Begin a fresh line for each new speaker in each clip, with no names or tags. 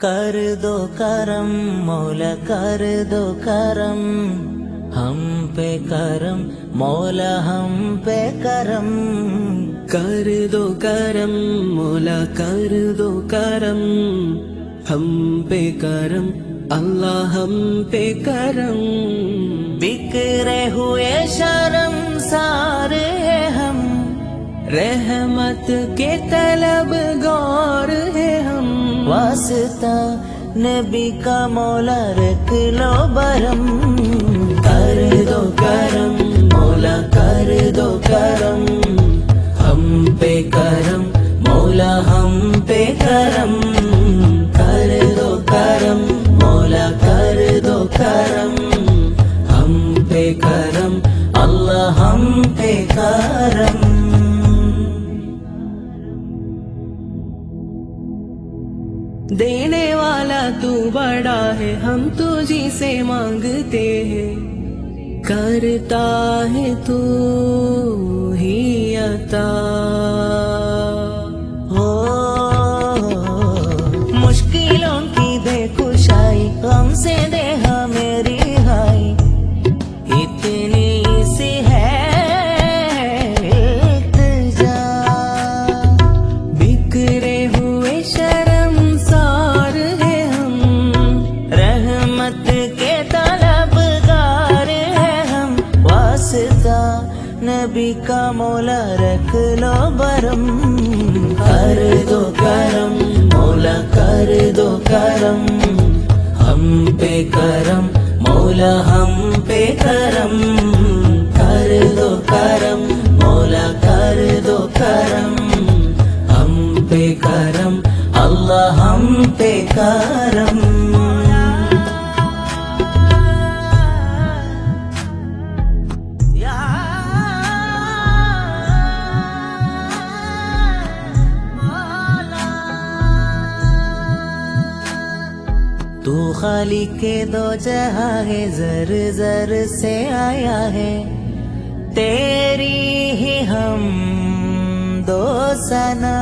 کر دو کرم مولا کر دو کرم ہم پہ کرم مولا ہم پہ کرم
کر دو کرم مولا کر دو کرم ہم پہ کرم اللہ ہم پہ کرم
بکھرے ہوئے شرم سارے ہم
رحمت کے طلب گار ہے ہم
واسطہ نبی کا مولا رکھ لو برم کر دو کرم مولا کر دو کرم ہم پہ کرم مولا ہم پہ کرم کر دو کرم مولا کر دو کرم ہم پہ کرم اللہ ہم پہ کرم
دینے والا تو بڑا ہے ہم تجھی سے مانگتے ہیں کرتا ہے تو ہی عطا
ہو مشکلوں کی دے کشائی غم سے دے ہمیں رہائی اتنی سی ہے التجا
بکھرے ہوئے شرم سار ہے ہم
رحمت کے طلبگار ہے ہم واسطہ نبی کا مولا رکھ لو برم کر دو کرم مولا کر دو کرم ہم پہ کرم مولا ہم پہ کرم کر دو کرم مولا کر دو کرم ہم پہ کرم اللہ ہم پہ کرم تو خالق کے دو جہاں ہے زر زر سے آیا ہے تیری ہی ہم دو ثنا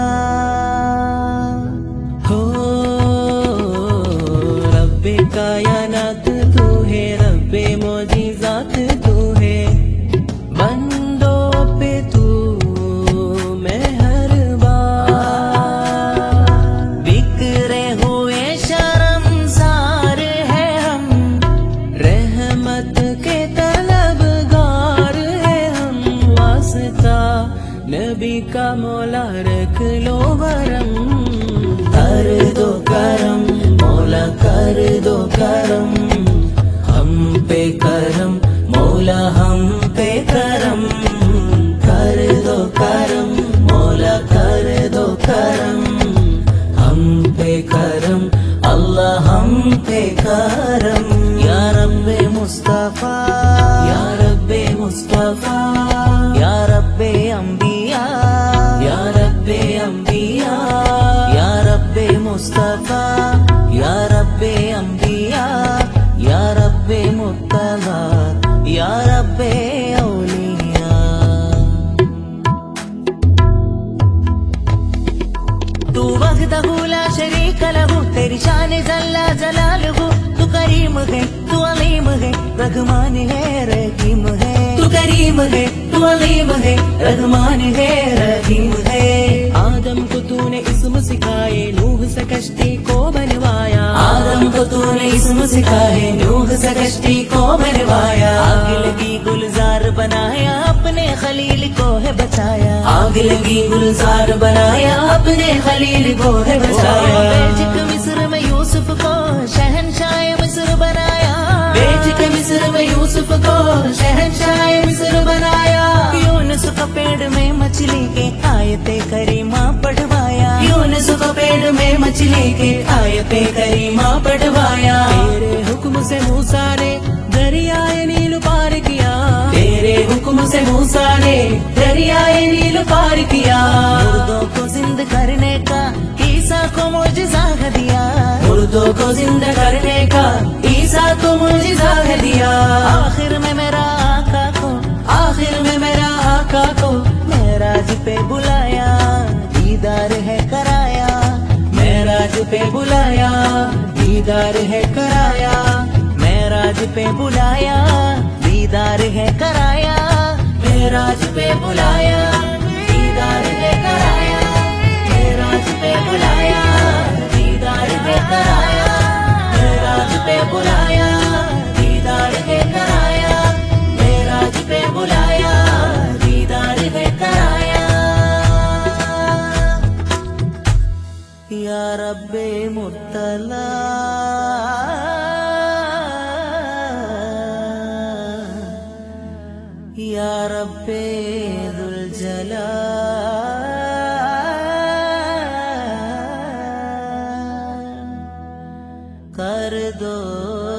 ہو رب کائنات تو ہے رب معجزات تو ہے بندوں پہ تو مہربان
بکھرے ہوئے شرم سار ہے ہم
رحمت کے طلبگار ہے ہم واسطہ نبی کا مولا رکھ لو برم
کر دو کرم مولا کر دو کرم ہم پہ کرم مولا ہم پہ کرم کر دو کرم مولا کر دو کرم ہم پہ کرم اللہ ہم پہ کرم یا رب مصطفیٰ یا رب مصطفیٰ یا رب انبیاء یا رب انبیاء یا رب مصطفیٰ یا رب انبیاء یا رب مطلع یا رب اولیاء تو وحدہ لا شریک لہ تیری شان جل جلالہ تو کریم ہے تو علیم ہے رحمان ہے رحیم ہے تو کریم ہے تو علیم ہے رحمان ہے رحیم ہے
آدم کو تو نے اسم سکھائے نوح سے کشتی کو بنوایا
آدم کو تو نے اسم سکھائے نوح سے کشتی کو بنوایا آگ لگی گلزار بنایا اپنے خلیل کو ہے بچایا آگ لگی گلزار بنایا اپنے خلیل کو ہے بچایا بیچ کے مصر میں یوسف کو شہنشاہ مصر بنایا بیچ کے مصر میں یوسف کو شہنشاہ مصر بنایا یونس کو پیڑ میں مچھلی کے آیت کریمہ پڑھوایا یونس کو پیڑ میں مچھلی کے آیت کریمہ پڑھوایا
تیرے حکم سے موسیٰ نے دریائے نیل پار کیا
تیرے حکم سے موسیٰ نے دریائے نیل پار کیا مردوں کو زندہ کرنے کا عیسیٰ کو معجزہ دیا مردوں کو زندہ کرنے کا عیسیٰ کو معجزہ دیا آخر میں میرا آقا کو آخر میں میرا آقا کو معراج پہ بلایا دیدار ہے کرایا معراج پہ بلایا दीदार है कराया, मेराज पे बुलाया, दीदार है कराया, मेराज पे बुलाया, दीदार है कराया, मेराज पे बुलाया, दीदार है कराया, मेराज पे बुलाया, दीदार है कराया, मेराज पे बुलाया, दीदार है कराया। या रब्बे मुर्तला या रब्बे दुल जलाल कर दो